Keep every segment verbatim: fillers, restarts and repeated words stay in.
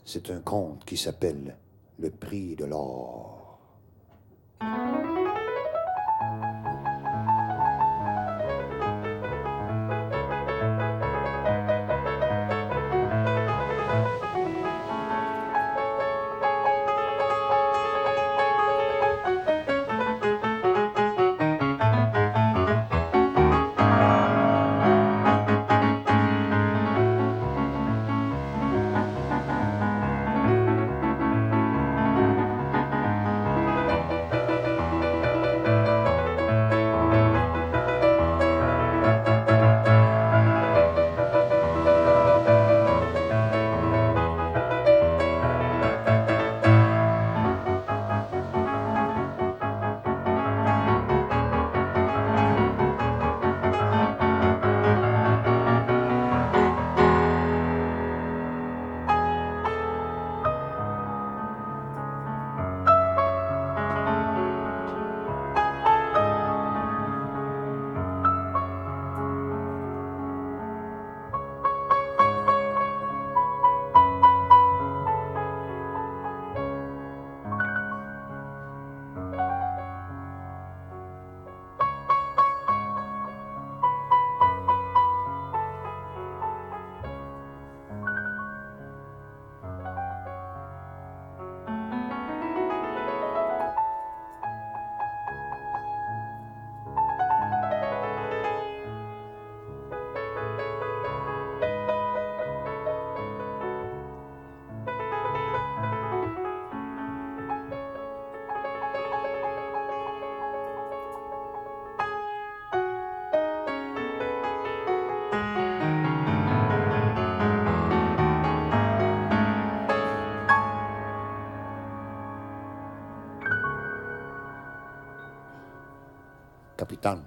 C'est un conte qui s'appelle Le prix de l'or. Capitaine,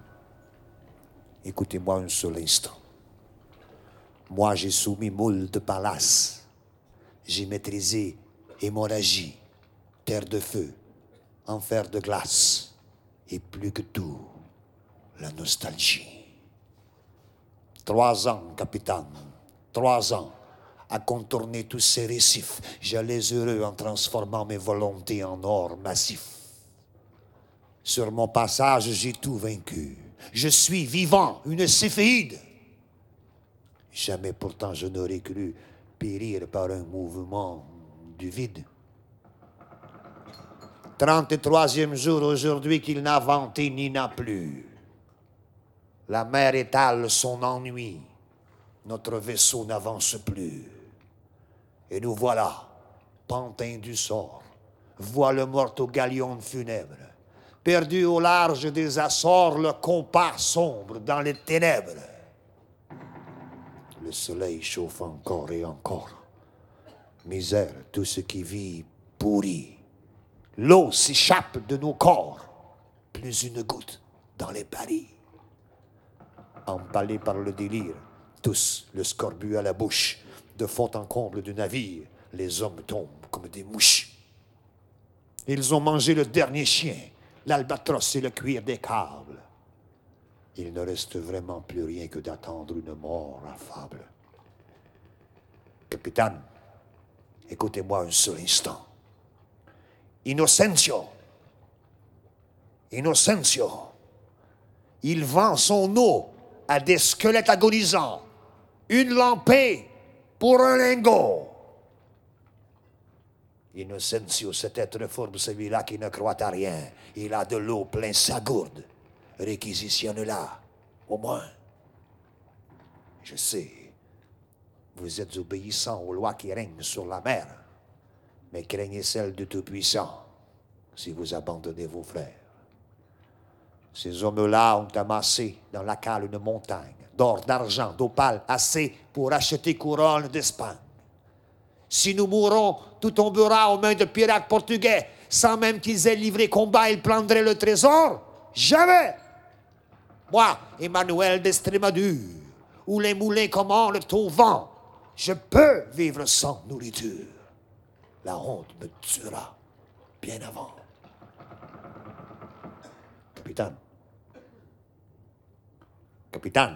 écoutez-moi un seul instant. Moi, j'ai soumis moule de palace. J'ai maîtrisé hémorragie, terre de feu, enfer de glace, et plus que tout, la nostalgie. Trois ans, capitaine, trois ans, à contourner tous ces récifs. J'allais heureux en transformant mes volontés en or massif. Sur mon passage, j'ai tout vaincu. Je suis vivant, une céphéide. Jamais pourtant je n'aurais cru périr par un mouvement du vide. Trente-troisième jour aujourd'hui qu'il n'a vanté ni n'a plu. La mer étale son ennui. Notre vaisseau n'avance plus. Et nous voilà, pantins du sort. Voile morte au galion funèbre. Perdu au large des Açores, le compas sombre dans les ténèbres. Le soleil chauffe encore et encore. Misère, tout ce qui vit pourrit. L'eau s'échappe de nos corps. Plus une goutte dans les paris. Empalés par le délire, tous le scorbut à la bouche, de fond en comble du navire, les hommes tombent comme des mouches. Ils ont mangé le dernier chien, l'albatros et le cuir des câbles. Il ne reste vraiment plus rien que d'attendre une mort affable. Capitaine, écoutez-moi un seul instant. Innocencio, Innocencio, il vend son eau à des squelettes agonisants. Une lampée pour un lingot. Innocencio, cet être forme celui-là qui ne croit à rien. Il a de l'eau plein sa gourde. Réquisitionne-la, au moins. Je sais, vous êtes obéissants aux lois qui règnent sur la mer, mais craignez celles du Tout-Puissant si vous abandonnez vos frères. Ces hommes-là ont amassé dans la cale une montagne d'or, d'argent, d'opale, assez pour acheter couronne d'Espagne. Si nous mourons, tout tombera aux mains de pirates portugais, sans même qu'ils aient livré combat, ils prendraient le trésor. Jamais! Moi, Emmanuel d'Estrémadure, où les moulins commandent au vent, je peux vivre sans nourriture. La honte me tuera bien avant. Capitaine. Capitaine.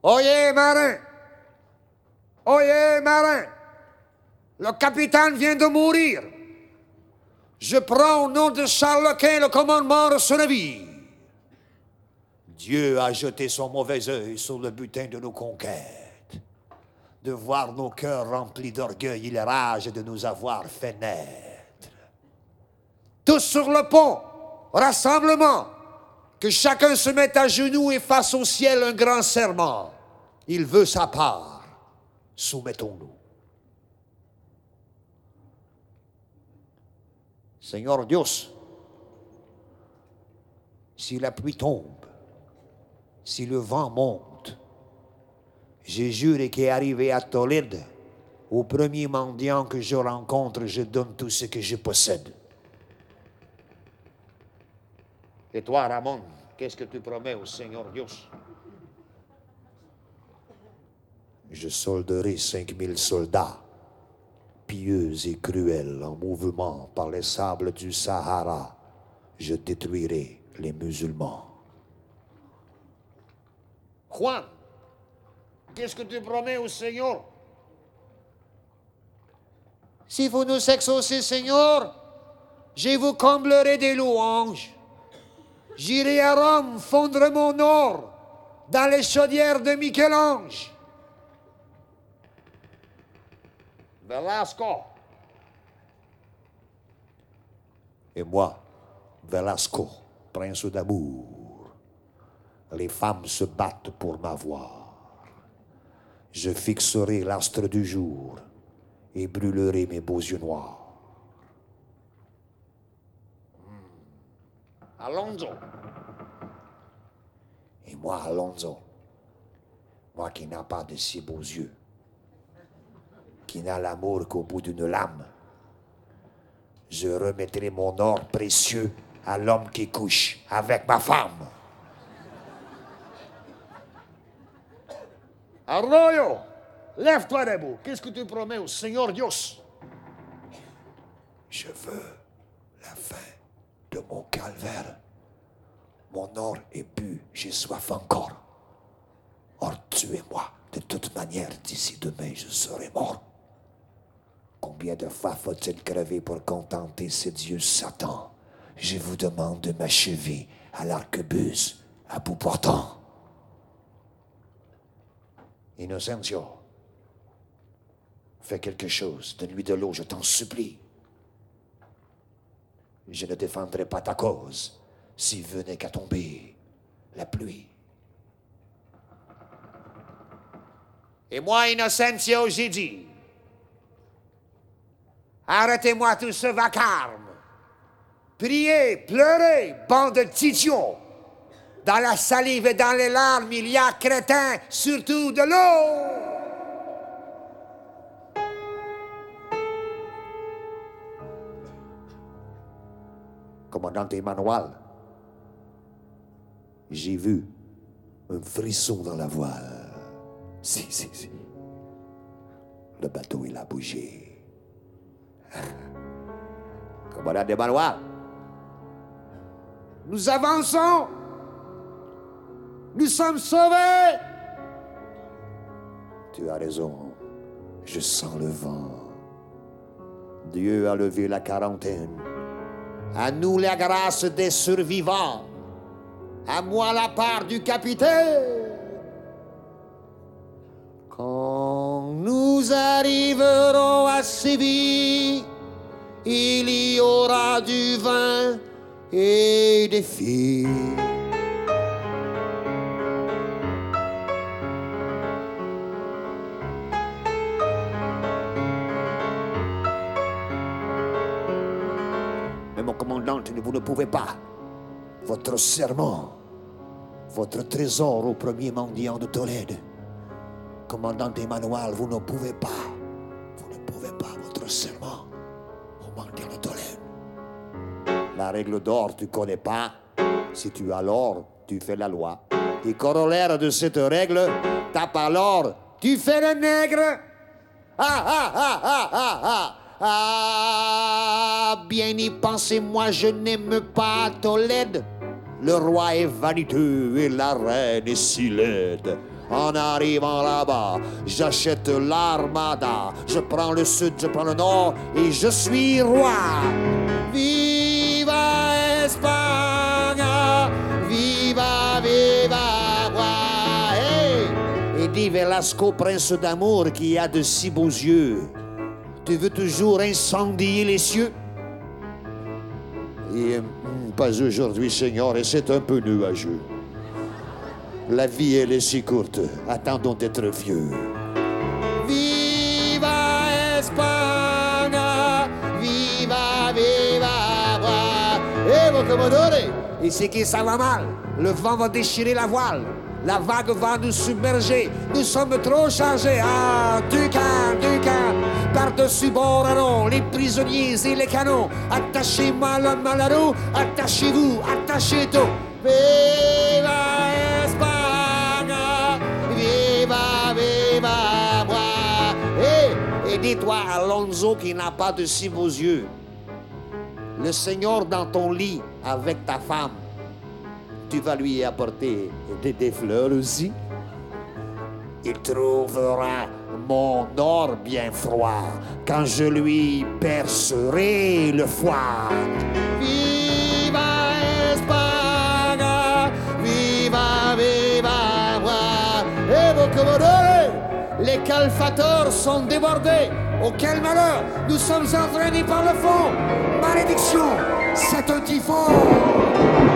Oyez, marin! Oyez, marin! Le capitaine vient de mourir. Je prends au nom de Charles Quint le commandement de ce navire. Dieu a jeté son mauvais œil sur le butin de nos conquêtes. De voir nos cœurs remplis d'orgueil, il rage de nous avoir fait naître. Tous sur le pont, rassemblement, que chacun se mette à genoux et fasse au ciel un grand serment. Il veut sa part. Soumettons-nous. Seigneur Dios, si la pluie tombe, si le vent monte, j'ai juré qu'est arrivé à Tolède, au premier mendiant que je rencontre, je donne tout ce que je possède. Et toi, Ramon, qu'est-ce que tu promets au Seigneur Dios? Je solderai cinq mille soldats, pieux et cruels, en mouvement par les sables du Sahara. Je détruirai les musulmans. Juan, qu'est-ce que tu promets au Seigneur? Si vous nous exaucez, Seigneur, je vous comblerai des louanges. J'irai à Rome fondre mon or dans les chaudières de Michel-Ange. Velasco. Et moi, Velasco, prince d'amour, les femmes se battent pour m'avoir. Je fixerai l'astre du jour et brûlerai mes beaux yeux noirs. Alonso. Et moi, Alonso, moi qui n'ai pas de si beaux yeux, qui n'a l'amour qu'au bout d'une lame, je remettrai mon or précieux à l'homme qui couche avec ma femme. Arroyo, lève-toi debout. Qu'est-ce que tu promets au Seigneur Dios? Je veux la fin de mon calvaire. Mon or est bu, j'ai soif encore. Or, tuez-moi. De toute manière, d'ici demain, je serai mort. Combien de fois faut-il crever pour contenter ce dieu Satan? Je vous demande de m'achever à l'arquebuse, à bout portant. Innocencio, fais quelque chose, donne-lui de l'eau, je t'en supplie. Je ne défendrai pas ta cause s'il venait qu'à tomber la pluie. Et moi, Innocencio, j'ai dit, arrêtez-moi tout ce vacarme. Priez, pleurez, bande de titions. Dans la salive et dans les larmes, il y a, crétin, surtout de l'eau. Commandant Emmanuel, j'ai vu un frisson dans la voile. Si, si, si. Le bateau, il a bougé. Commandant Emmanuel, nous avançons. Nous sommes sauvés. Tu as raison. Je sens le vent. Dieu a levé la quarantaine. À nous la grâce des survivants. À moi la part du capitaine. Quand nous arriverons à Séville, il y aura du vin et des filles. Mais mon commandant, vous ne pouvez pas. Votre serment, votre trésor au premier mendiant de Tolède. Commandant Emmanuel, vous ne pouvez pas. Vous ne pouvez pas, votre serment au mendiant de Tolède. La règle d'or, tu ne connais pas. Si tu as l'or, tu fais la loi. Et corollaire de cette règle, t'as pas l'or, tu fais le nègre. Ah, ah, ah, ah, ah, ah. Ah, bien y penser, moi je n'aime pas Tolède. Le roi est vaniteux et la reine est si laide. En arrivant là-bas, j'achète l'armada. Je prends le sud, je prends le nord et je suis roi. Viva Espagne, viva, viva, roi. Hey! Et dit Velasco, prince d'amour qui a de si beaux yeux, tu veux toujours incendier les cieux? Et hum, pas aujourd'hui, Seigneur, et c'est un peu nuageux. La vie, elle est si courte. Attendons d'être vieux. Viva Espagne, viva, viva, roi. Eh, mon commodore, et c'est que ça va mal. Le vent va déchirer la voile. La vague va nous submerger. Nous sommes trop chargés. Ah, du calme, du calme. Par-dessus bord à rond, les prisonniers et les canons. Attachez-moi l'homme à la roue. Attachez-vous, attachez tout. Viva Espagne, viva, viva, moi. Et, et dis-toi, Alonso, qui n'a pas de si beaux yeux, le Seigneur dans ton lit avec ta femme, tu vas lui apporter des, des fleurs aussi. Il trouvera mon or bien froid quand je lui percerai le foie. Viva Espagne, viva, viva, moi. Et mon commodore, les calfateurs sont débordés. Oh, quel malheur, nous sommes entraînés par le fond. Malédiction, c'est un typhon.